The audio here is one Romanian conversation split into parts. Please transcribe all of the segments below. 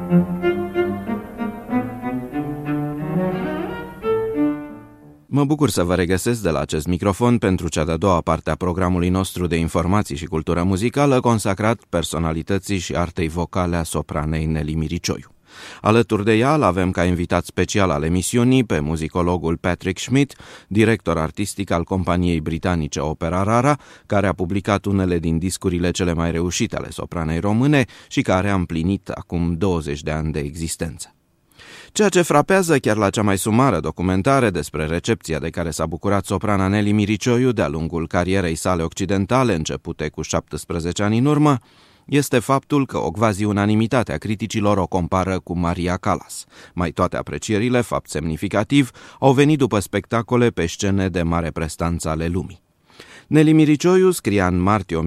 Mă bucur să vă regăsesc de la acest microfon pentru cea de-a doua parte a programului nostru de informații și cultură muzicală consacrat personalității și artei vocale a sopranei Nelly Miricioiu. Alături de ea avem ca invitat special al emisiunii pe muzicologul Patrick Schmidt, director artistic al companiei britanice Opera Rara, care a publicat unele din discurile cele mai reușite ale sopranei române și care a împlinit acum 20 de ani de existență. Ceea ce frapează chiar la cea mai sumară documentare despre recepția de care s-a bucurat soprana Nelly Miricioiu de-a lungul carierei sale occidentale, începute cu 17 ani în urmă, este faptul că o quasi-unanimitate a criticilor o compară cu Maria Callas. Mai toate aprecierile, fapt semnificativ, au venit după spectacole pe scene de mare prestanță ale lumii. Nelly Miricioiu scria în martie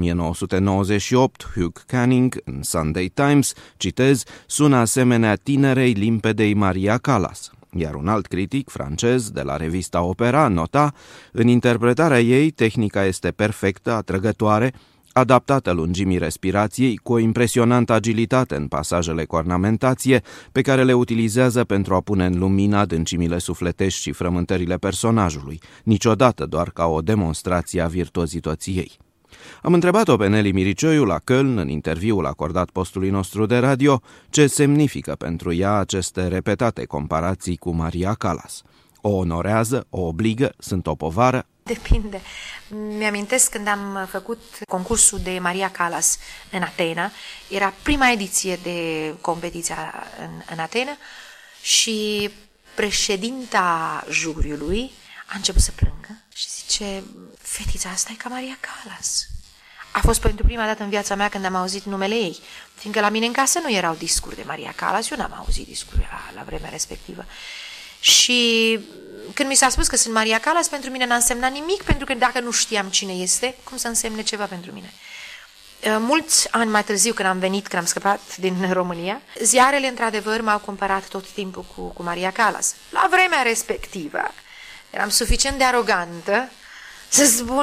1998, Hugh Canning, în Sunday Times, citez, sună asemenea tinerei limpedei Maria Callas. Iar un alt critic francez de la revista Opera nota, în interpretarea ei, tehnica este perfectă, atrăgătoare, adaptată lungimii respirației, cu o impresionantă agilitate în pasajele cu ornamentație pe care le utilizează pentru a pune în lumină adâncimile sufletești și frământările personajului, niciodată doar ca o demonstrație a virtuozității ei. Am întrebat-o pe Nelly Miricioiu la Köln, în interviul acordat postului nostru de radio, ce semnifică pentru ea aceste repetate comparații cu Maria Callas. O onorează, o obligă, sunt o povară? Depinde. Mi-amintesc când am făcut concursul de Maria Callas în Atena, era prima ediție de competiția în Atena și președinta juriului a început să plângă și zice, fetița asta e ca Maria Callas. A fost pentru prima dată în viața mea când am auzit numele ei, fiindcă la mine în casă nu erau discuri de Maria Callas, eu n-am auzit discuri la vremea respectivă. Și când mi s-a spus că sunt Maria Callas, pentru mine n-a însemnat nimic, pentru că dacă nu știam cine este, cum să însemne ceva pentru mine? Mulți ani mai târziu, când am scăpat din România, ziarele într-adevăr m-au comparat tot timpul cu Maria Callas. La vremea respectivă eram suficient de arogantă să spun,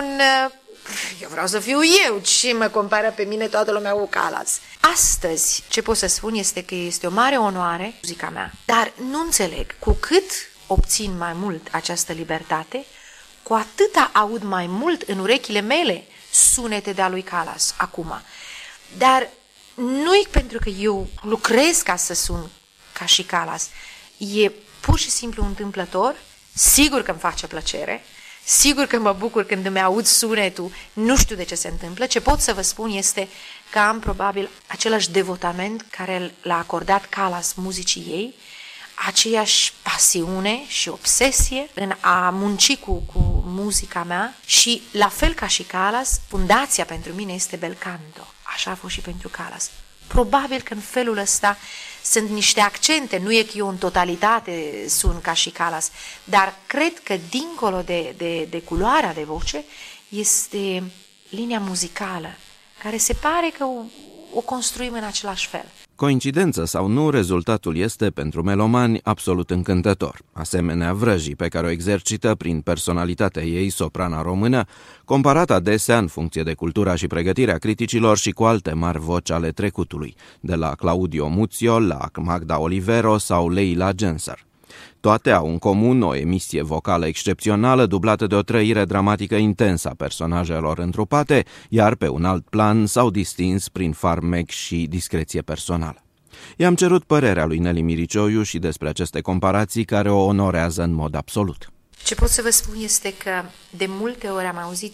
eu vreau să fiu eu, ce mă compară pe mine toată lumea cu Callas. Astăzi, ce pot să spun este că este o mare onoare muzica mea, dar nu înțeleg, cu cât obțin mai mult această libertate, cu atâta aud mai mult în urechile mele sunete de-a lui Callas acum. Dar nu-i pentru că eu lucrez ca să sun ca și Callas, e pur și simplu întâmplător, sigur că îmi face plăcere, sigur că mă bucur când îmi aud sunetul, nu știu de ce se întâmplă. Ce pot să vă spun este că am probabil același devotament care l-a acordat Callas muzicii ei, aceeași pasiune și obsesie în a munci cu muzica mea și, la fel ca și Callas, fundația pentru mine este bel canto. Așa a fost și pentru Callas. Probabil că în felul ăsta sunt niște accente, nu e că eu în totalitate sun ca și Callas, dar cred că dincolo de culoarea de voce este linia muzicală, care se pare că o construim în același fel. Coincidență sau nu, rezultatul este, pentru melomani, absolut încântător. Asemenea vrăjii pe care o exercită prin personalitatea ei, soprana română, comparată adesea în funcție de cultura și pregătirea criticilor și cu alte mari voci ale trecutului, de la Claudio Muzio la Magda Olivero sau Leila Genser. Toate au în comun o emisie vocală excepțională, dublată de o trăire dramatică intensă a personajelor întrupate, iar pe un alt plan s-au distins prin farmec și discreție personală. I-am cerut părerea lui Nelly Miricioiu și despre aceste comparații care o onorează în mod absolut. Ce pot să vă spun este că de multe ori am auzit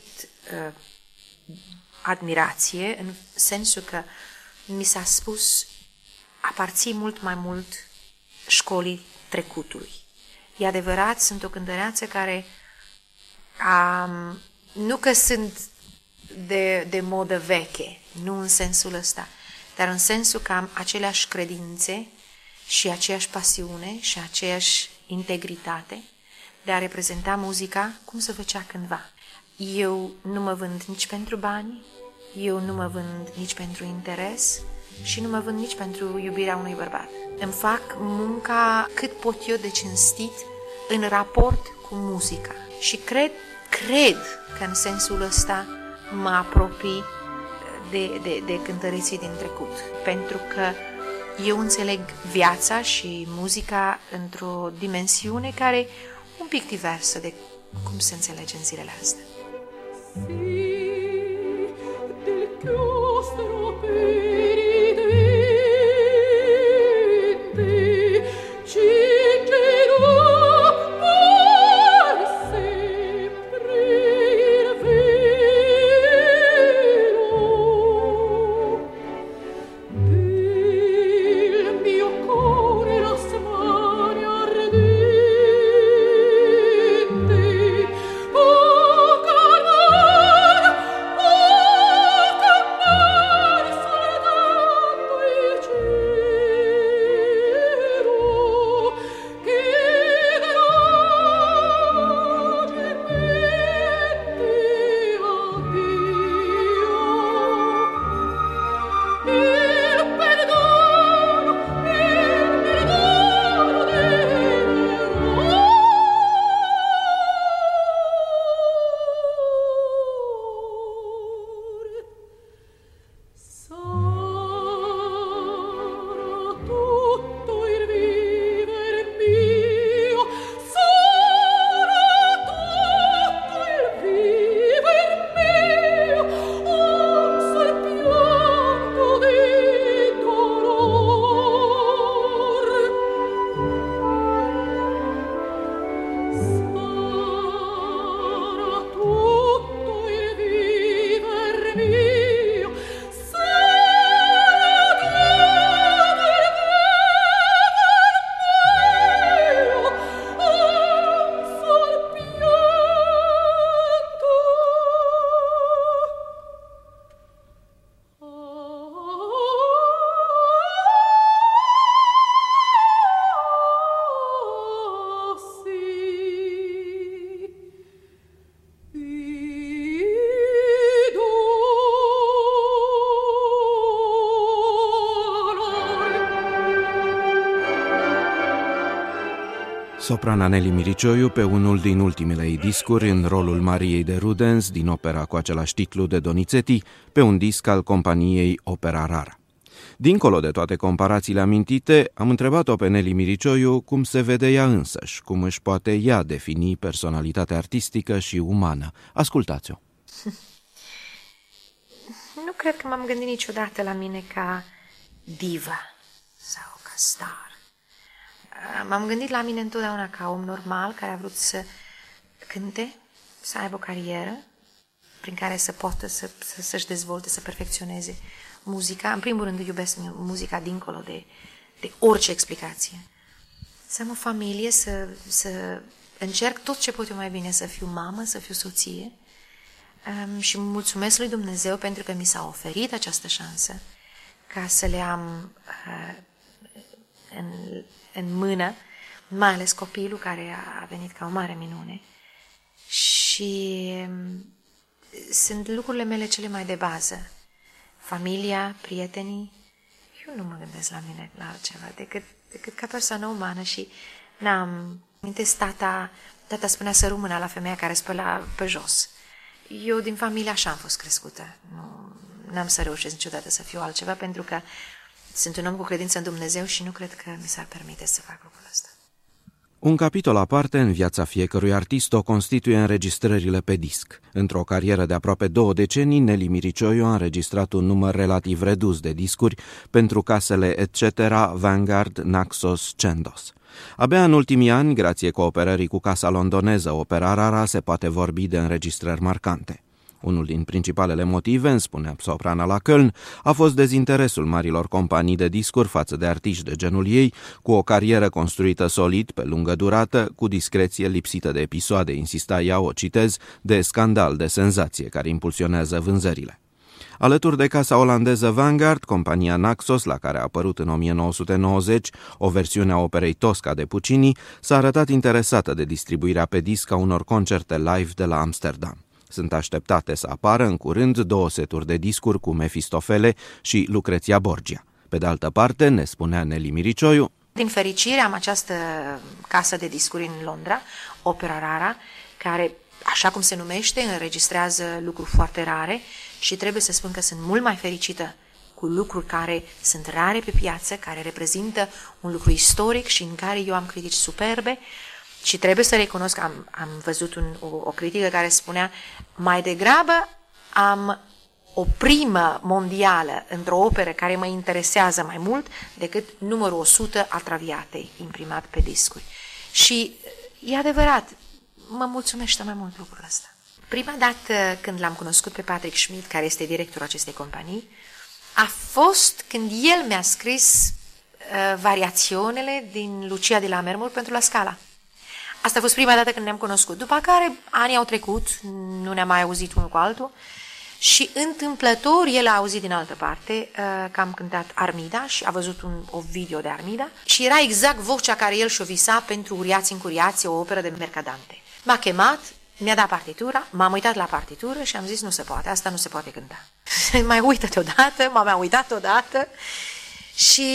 admirație, în sensul că mi s-a spus aparții mult mai mult școlii trecutului. E adevărat, sunt o cântăreață care nu că sunt de modă veche, nu în sensul ăsta, dar în sensul că am aceleași credințe și aceeași pasiune și aceeași integritate de a reprezenta muzica cum se făcea cândva. Eu nu mă vând nici pentru bani, eu nu mă vând nici pentru interes și nu mă vând nici pentru iubirea unui bărbat. Îmi fac munca cât pot eu de cinstit în raport cu muzica și cred că în sensul ăsta mă apropii de cântăreții din trecut, pentru că eu înțeleg viața și muzica într-o dimensiune care e un pic diversă de cum se înțelege în zilele astea. Soprana Nelly Miricioiu pe unul din ultimele ei discuri în rolul Mariei de Rudens din opera cu același titlu de Donizetti, pe un disc al companiei Opera Rara. Dincolo de toate comparațiile amintite, am întrebat-o pe Nelly Miricioiu cum se vede ea însăși, cum își poate ea defini personalitatea artistică și umană. Ascultați-o! Nu cred că m-am gândit niciodată la mine ca divă sau ca star. M-am gândit la mine întotdeauna ca om normal care a vrut să cânte, să aibă o carieră prin care să poată să-și dezvolte, să perfecționeze muzica. În primul rând iubesc muzica dincolo de orice explicație. Să am o familie, să încerc tot ce pot eu mai bine, să fiu mamă, să fiu soție. Și mulțumesc lui Dumnezeu pentru că mi s-a oferit această șansă ca să le am în mână, mai ales copilul care a venit ca o mare minune. Și sunt lucrurile mele cele mai de bază. Familia, prietenii. Eu nu mă gândesc la mine la altceva decât ca persoană umană și n-am... Amintesc tata spunea să rămână la femeia care spăla pe jos. Eu din familie așa am fost crescută. N-am să reușesc niciodată să fiu altceva pentru că sunt un om cu credință în Dumnezeu și nu cred că mi s-ar permite să fac lucrul ăsta. Un capitol aparte în viața fiecărui artist o constituie înregistrările pe disc. Într-o carieră de aproape 2 decenii, Nelly Miricioiu a înregistrat un număr relativ redus de discuri pentru casele Etc., Vanguard, Naxos, Chandos. Abia în ultimii ani, grație cooperării cu casa londoneză Opera Rara, se poate vorbi de înregistrări marcante. Unul din principalele motive, îmi spunea soprana la Köln, a fost dezinteresul marilor companii de discuri față de artiști de genul ei, cu o carieră construită solid, pe lungă durată, cu discreție lipsită de episoade, insista ea, o citez, de scandal, de senzație care impulsionează vânzările. Alături de casa olandeză Vanguard, compania Naxos, la care a apărut în 1990 o versiune a operei Tosca de Puccini, s-a arătat interesată de distribuirea pe disc a unor concerte live de la Amsterdam. Sunt așteptate să apară în curând 2 seturi de discuri cu Mefistofele și Lucreția Borgia. Pe de altă parte, ne spunea Nelly Miricioiu, din fericire am această casă de discuri în Londra, Opera Rara, care, așa cum se numește, înregistrează lucruri foarte rare și trebuie să spun că sunt mult mai fericită cu cu lucruri care sunt rare pe piață, care reprezintă un lucru istoric și în care eu am critici superbe. Și trebuie să recunosc că am văzut o critică care spunea mai degrabă am o primă mondială într-o operă care mă interesează mai mult decât numărul 100 al Traviatei imprimat pe discuri. Și e adevărat, mă mulțumește mai mult lucrul ăsta. Prima dată când l-am cunoscut pe Patrick Schmidt, care este directorul acestei companii, a fost când el mi-a scris variațiunile din Lucia de Lammermoor pentru La Scala. Asta a fost prima dată când ne-am cunoscut. După care anii au trecut, nu ne-am mai auzit unul cu altul și întâmplător el a auzit din altă parte că am cântat Armida și a văzut o video de Armida și era exact vocea care el și-o visa pentru Uriați în Curiați, o operă de Mercadante. M-a chemat, mi-a dat partitura, m-am uitat la partitură și am zis nu se poate, asta nu se poate cânta. Mai uită-te odată, m-am uitat odată și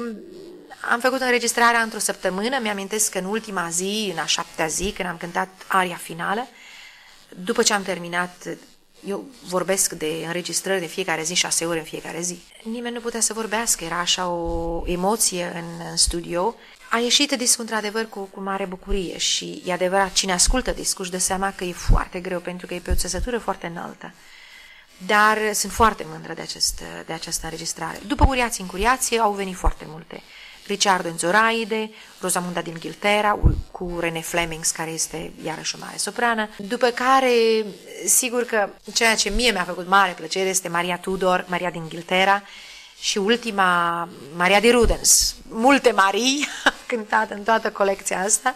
am făcut înregistrarea într-o săptămână, mi-amintesc că în ultima zi, în a 7-a zi, când am cântat aria finală, după ce am terminat, eu vorbesc de înregistrări de fiecare zi, 6 ore în fiecare zi. Nimeni nu putea să vorbească, era așa o emoție în studio. A ieșit discul într-adevăr cu mare bucurie și e adevărat, cine ascultă discul își dă seama că e foarte greu pentru că e pe o țesătură foarte înaltă. Dar sunt foarte mândră de această înregistrare. După Uriați în Curiați au venit foarte multe. Ricciardo în Zoraide, Rosamunda din Inghilterra, cu René Flemings, care este iarăși o mare soprană. După care, sigur că ceea ce mie mi-a făcut mare plăcere este Maria Tudor, Maria din Inghilterra, și ultima, Maria de Rudens. Multe Marii cântate în toată colecția asta.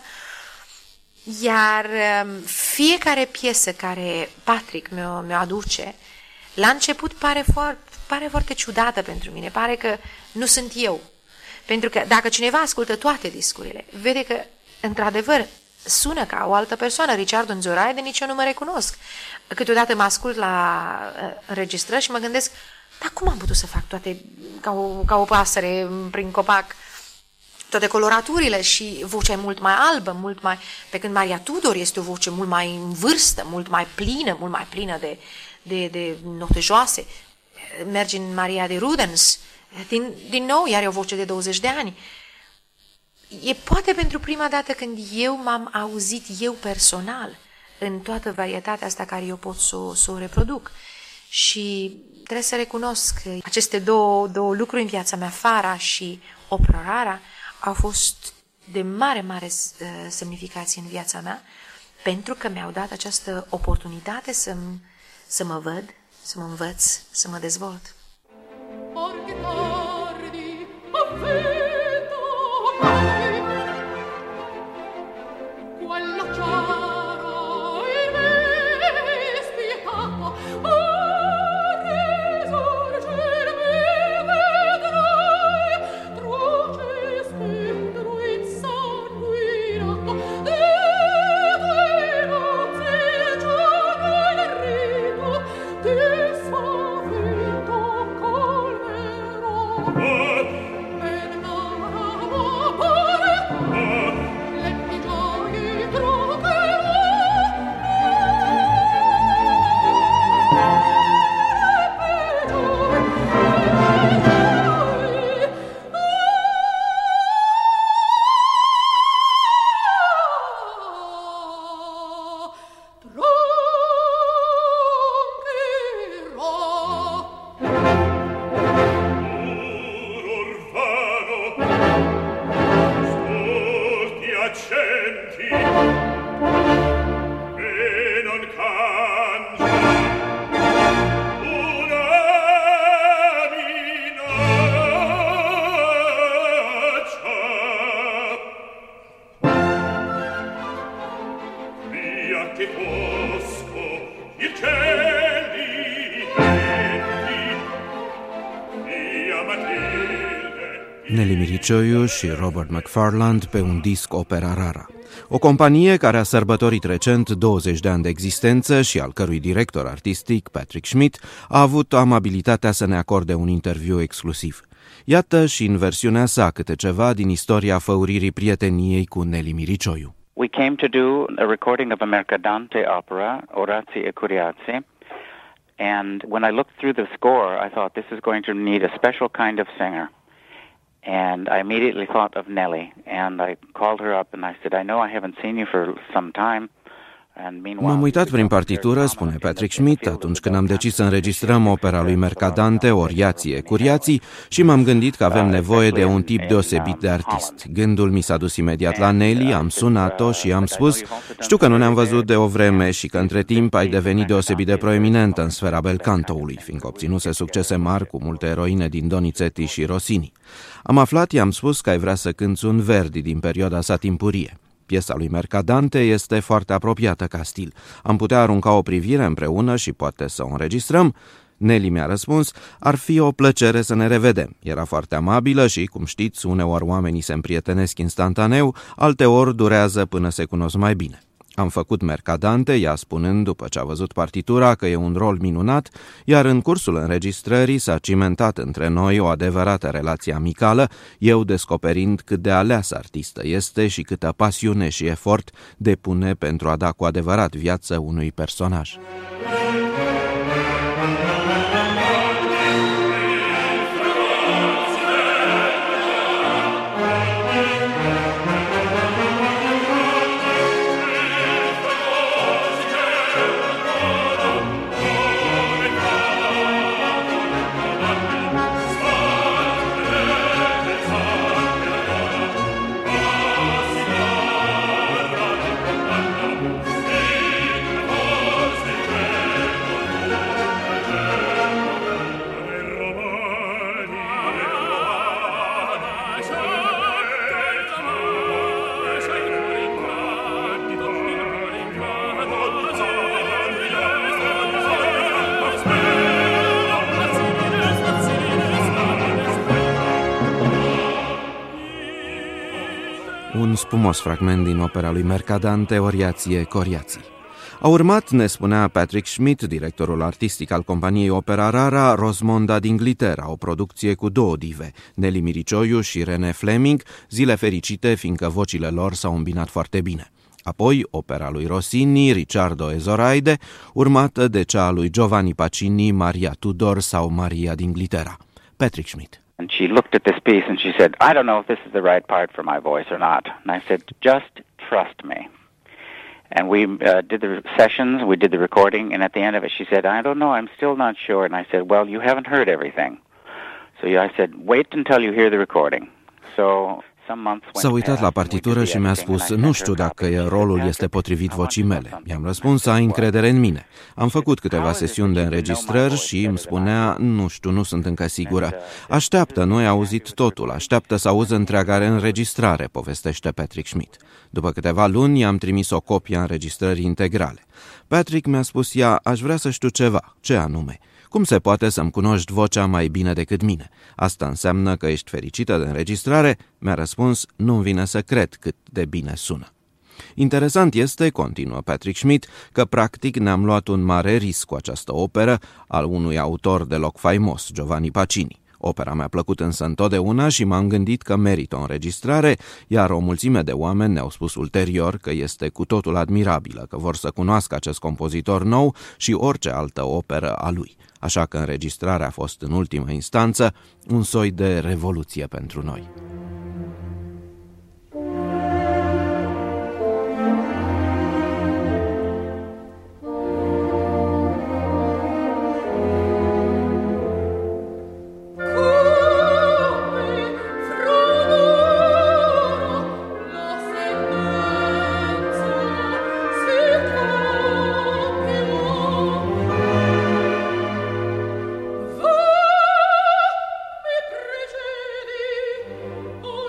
Iar fiecare piesă care Patrick mi-o aduce, la început pare foarte ciudată pentru mine, pare că nu sunt eu. Pentru că dacă cineva ascultă toate discurile, vede că, într-adevăr, sună ca o altă persoană. Ricciardo în Zoraide nici eu nu mă recunosc. Câteodată mă ascult la înregistrări și mă gândesc, dar cum am putut să fac toate ca o pasăre prin copac? Toate coloraturile și vocea e mult mai albă, pe când Maria Tudor este o voce mult mai în vârstă, mult mai plină de note joase. Mergi în Maria de Rudens, din nou, iar e o voce de 20 de ani. E poate pentru prima dată când eu m-am auzit eu personal în toată varietatea asta care eu pot să o reproduc. Și trebuie să recunosc că aceste două lucruri în viața mea, Fara și Opera Rara, au fost de mare semnificație în viața mea, pentru că mi-au dat această oportunitate să mă văd, să mă învăț, să mă dezvolt. Nelly Miricioiu și Robert McFarland pe un disc Opera Rara. O companie care a sărbătorit recent 20 de ani de existență și al cărui director artistic, Patrick Schmidt, a avut amabilitatea să ne acorde un interviu exclusiv. Iată și în versiunea sa câte ceva din istoria făuririi prieteniei cu Nelly Miricioiu. We came to do a recording of a Mercadante opera, Orazii e Curiații, And when I looked through the score, I thought this is going to need a special kind of singer. And I immediately thought of Nellie, and I called her up and I said, I know I haven't seen you for some time. M-am uitat prin partitură, spune Patrick Schmidt, atunci când am decis să înregistrăm opera lui Mercadante, Oriații e Curiații, și m-am gândit că avem nevoie de un tip deosebit de artist. Gândul mi s-a dus imediat la Nelly, am sunat-o și am spus, știu că nu ne-am văzut de o vreme și că între timp ai devenit deosebit de proeminentă în sfera bel cantoului, fiindcă obținuse succese mari cu multe eroine din Donizetti și Rossini. Am aflat, i-am spus că ai vrea să cânți un Verdi din perioada sa timpurie. Piesa lui Mercadante este foarte apropiată ca stil. Am putea arunca o privire împreună și poate să o înregistrăm? Nelly mi-a răspuns, ar fi o plăcere să ne revedem. Era foarte amabilă și, cum știți, uneori oamenii se împrietenesc instantaneu, alteori durează până se cunosc mai bine. Am făcut Mercadante, ea spunând, după ce a văzut partitura, că e un rol minunat, iar în cursul înregistrării s-a cimentat între noi o adevărată relație amicală, eu descoperind cât de aleasă artistă este și câtă pasiune și efort depune pentru a da cu adevărat viață unui personaj. Un spumos fragment din opera lui Mercadante, Oriații e Coriații. A urmat, ne spunea Patrick Schmidt, directorul artistic al companiei Opera Rara, Rosmonda d'Inghilterra, o producție cu două dive, Nelly Miricioiu și René Fleming, zile fericite fiindcă vocile lor s-au îmbinat foarte bine. Apoi, opera lui Rossini, Ricciardo e Zoraide, urmată de cea a lui Giovanni Pacini, Maria Tudor sau Maria d'Inghilterra. Patrick Schmidt. And she looked at this piece and she said, I don't know if this is the right part for my voice or not. And I said, just trust me. And we did the sessions, we did the recording, and at the end of it she said, I don't know, I'm still not sure. And I said, well, you haven't heard everything. So I said, wait until you hear the recording. So S-a uitat la partitură și mi-a spus, nu știu dacă rolul este potrivit vocii mele. I-am răspuns, ai încredere în mine. Am făcut câteva sesiuni de înregistrări și îmi spunea, nu știu, nu sunt încă sigură. Așteaptă, nu ai auzit totul, așteaptă să auzi întreaga înregistrare, povestește Patrick Schmidt. După câteva luni i-am trimis o copie a înregistrării integrale. Patrick mi-a spus ea, aș vrea să știu ceva, ce anume. Cum se poate să-mi cunoști vocea mai bine decât mine? Asta înseamnă că ești fericită de înregistrare? Mi-a răspuns, nu-mi vine să cred cât de bine sună. Interesant este, continuă Patrick Schmidt, că practic ne-am luat un mare risc cu această operă al unui autor deloc faimos, Giovanni Pacini. Opera mi-a plăcut însă întotdeauna și m-am gândit că merită o înregistrare, iar o mulțime de oameni ne-au spus ulterior că este cu totul admirabilă, că vor să cunoască acest compozitor nou și orice altă operă a lui. Așa că înregistrarea a fost în ultimă instanță un soi de revoluție pentru noi. Oh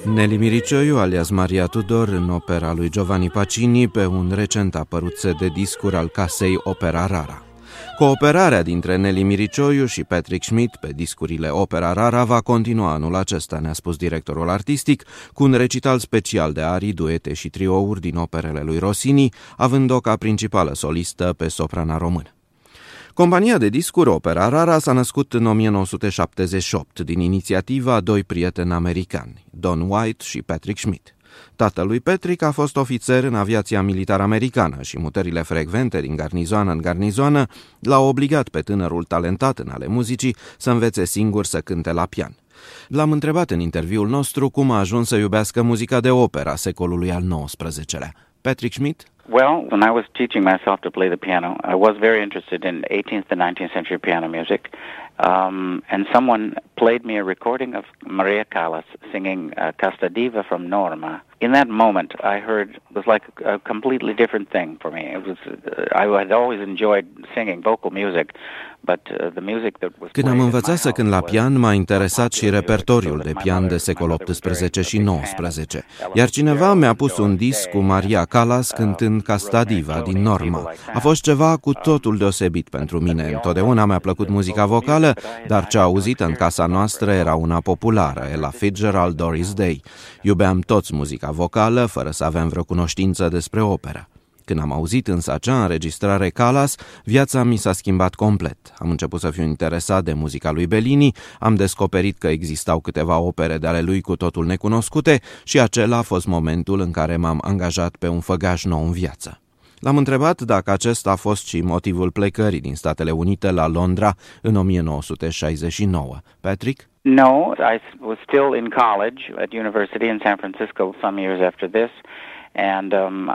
Nelly Miricioiu, alias Maria Tudor, în opera lui Giovanni Pacini, pe un recent apărut set de discuri al casei Opera Rara. Cooperarea dintre Nelly Miricioiu și Patrick Schmidt pe discurile Opera Rara va continua anul acesta, ne-a spus directorul artistic, cu un recital special de arii, duete și triouri din operele lui Rossini, având-o ca principală solistă pe soprana română. Compania de discuri Opera Rara s-a născut în 1978 din inițiativa a doi prieteni americani, Don White și Patrick Schmidt. Tatălui Patrick a fost ofițer în aviația militară americană și mutările frecvente din garnizoană în garnizoană l-au obligat pe tânărul talentat în ale muzicii să învețe singur să cânte la pian. L-am întrebat în interviul nostru cum a ajuns să iubească muzica de opera secolului al XIX-lea. Patrick Schmidt? Well, when I was teaching myself to play the piano, I was very interested in 18th and 19th century piano music. And someone played me a recording of Maria Callas singing Casta Diva from Norma. In that moment, I heard it was like a completely different thing for me. It was I had always enjoyed singing vocal music, but the music that was. Când am învățat să cânt la pian, m-a interesat și repertoriul de pian de secol XVIII și XIX. Iar cineva mi-a pus un disc cu Maria Callas cântând Casta Diva din Norma. A fost ceva cu totul deosebit pentru mine. Întotdeauna mi-a plăcut muzica vocală, dar ce auzit în casa noastră era una populară, Ella Fitzgerald, Doris Day. Iubeam toți muzica vocală, fără să avem vreo cunoștință despre operă. Când am auzit însă acea înregistrare Callas, viața mi s-a schimbat complet. Am început să fiu interesat de muzica lui Bellini, am descoperit că existau câteva opere de ale lui cu totul necunoscute și acela a fost momentul în care m-am angajat pe un făgaș nou în viață. L-am întrebat dacă acesta a fost și motivul plecării din Statele Unite la Londra în 1969. Patrick? No, I was still in college at university in San Francisco some years after this, and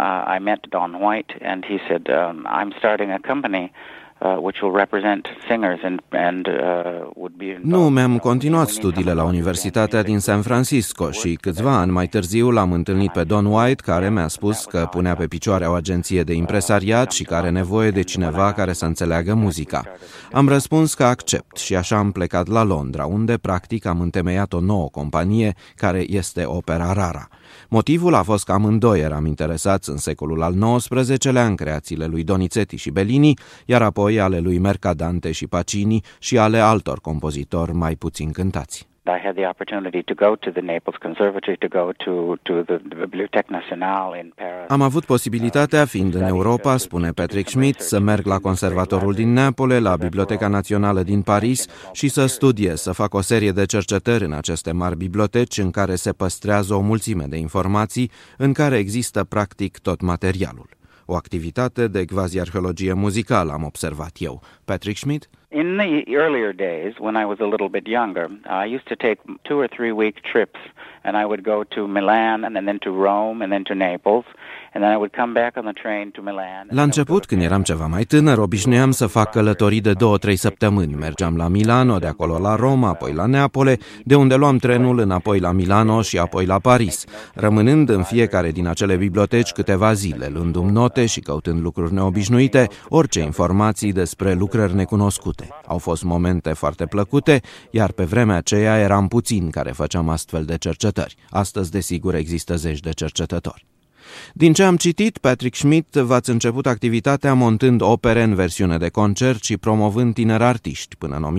I met Don White, and he said, I'm starting a company which will represent singers and would be. Nu, mi-am continuat studiile la Universitatea din San Francisco și câțiva ani mai târziu l-am întâlnit pe Don White, care mi-a spus că punea pe picioare o agenție de impresariat și că are nevoie de cineva care să înțeleagă muzica. Am răspuns că accept și așa am plecat la Londra, unde practic am întemeiat o nouă companie care este Opera Rara. Motivul a fost că amândoi eram interesați în secolul al XIX-lea în creațiile lui Donizetti și Bellini, iar apoi ale lui Mercadante și Pacini și ale altor compozitori mai puțin cântați. I had the opportunity to go to the Naples Conservatory, to go to the Bibliothèque Nationale in Paris. Am avut posibilitatea, fiind în Europa, spune Patrick Schmidt, să merg la Conservatorul din Neapole, la Biblioteca Națională din Paris și să studiez, să fac o serie de cercetări în aceste mari biblioteci în care se păstrează o mulțime de informații, în care există practic tot materialul. O activitate de quasi-arheologie muzicală, am observat eu. Patrick Schmidt? In the earlier days, when I was a little bit younger, I used to take 2 or 3 week trips, and I would go to Milan, and then to Rome, and then to Naples, and then I would come back on the train to Milan. La început, când eram ceva mai tânăr, obișnuiam să fac călătorii de 2-3 săptămâni. Mergeam la Milano, de acolo la Roma, apoi la Neapole, de unde luam trenul înapoi la Milano și apoi la Paris, rămânând în fiecare din acele biblioteci câteva zile, luându-mi note și căutând lucruri neobișnuite, orice informații despre lucrări necunoscute. Au fost momente foarte plăcute, iar pe vremea aceea eram puțini care făceam astfel de cercetări. Astăzi, desigur, există zeci de cercetători. Din ce am citit, Patrick Schmidt, v-ați început activitatea montând opere în versiune de concert și promovând tineri artiști, până în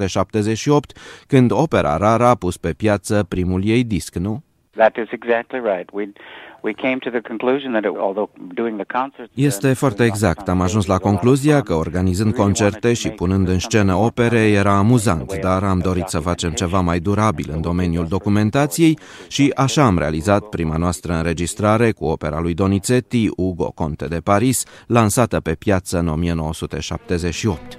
1978, când Opera Rara a pus pe piață primul ei disc, nu? That is exactly right. We came to the conclusion that although doing the concerts. Este foarte exact. Am ajuns la concluzia că organizând concerte și punând în scenă opere era amuzant, dar am dorit să facem ceva mai durabil în domeniul documentației și așa am realizat prima noastră înregistrare cu opera lui Donizetti, Ugo Conte de Paris, lansată pe piață în 1978.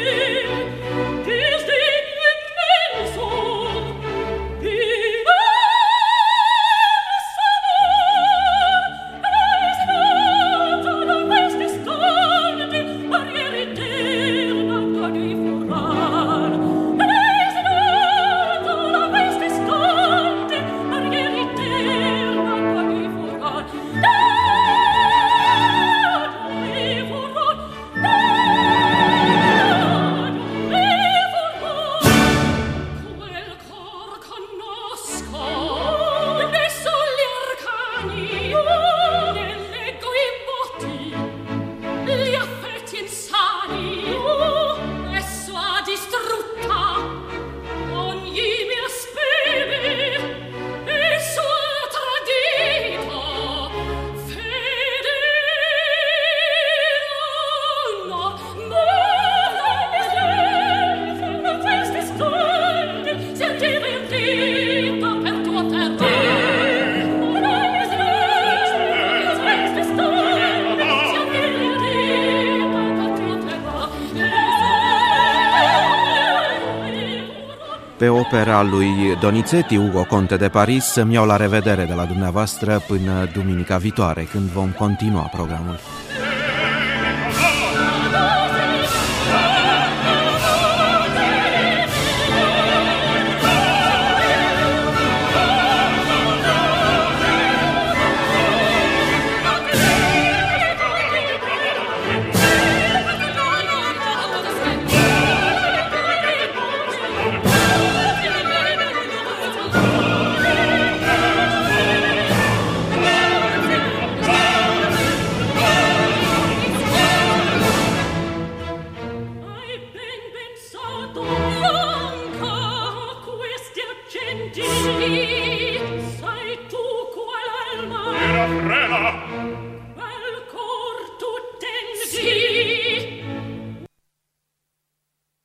Viva Pe opera lui Donizetti, Ugo Conte de Paris, îmi iau la revedere de la dumneavoastră până duminica viitoare, când vom continua programul.